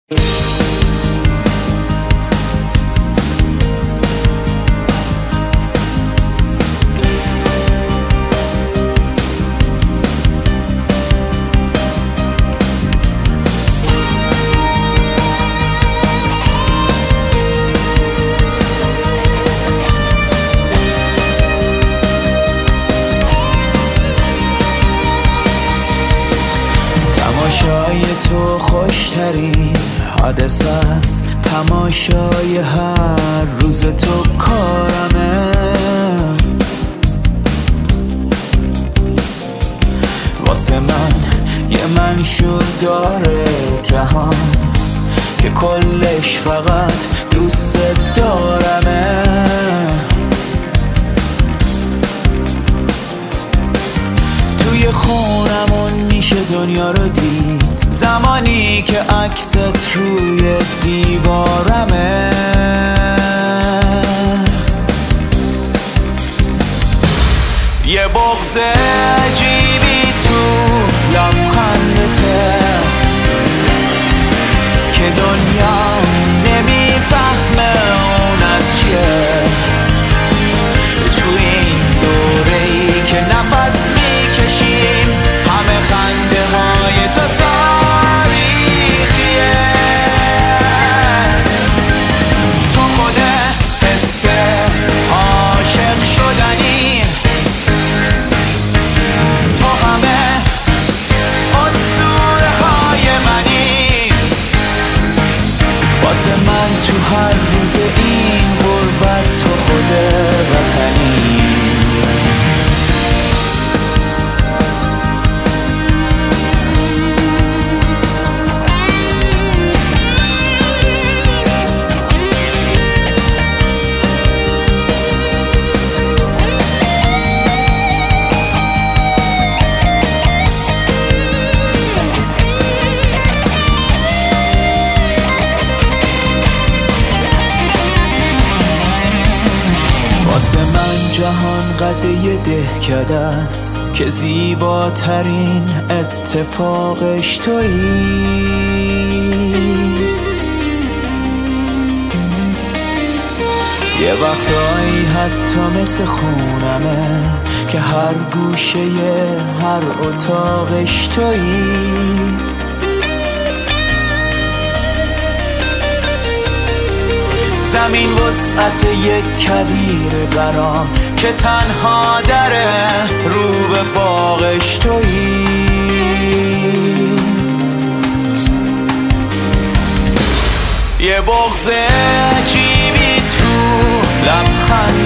تماشای تو خوشترین حادثه است، تماشای هر روز تو کارمه. واسه من یه منشور داره جهان که کلش فقط دوست دارمه. توی خونمون میشه دنیا رو دید زمانی که عکست روی دیوارمه. یه بغض عجیبی تو لبخندته که دنیا نمیفهمه اون از چیه. تو این دوره‌ای که نفس میکشیم همه خنده های تو تاریخیه. تو خود حس عاشق شدنی، تو همه اسطوره های منی. واسه من تو هر روز این غربت تو خود وطنی. واسه من جهان قد یه دهکده است که زیباترین اتفاقش تویی. یه وقتایی حتی مثل خونمه که هر گوشه هر اتاقش تویی. زمین وسعت یک کویر برام که تنها دره رو به باغش تویی. یه بغض عجیبی تو لبخند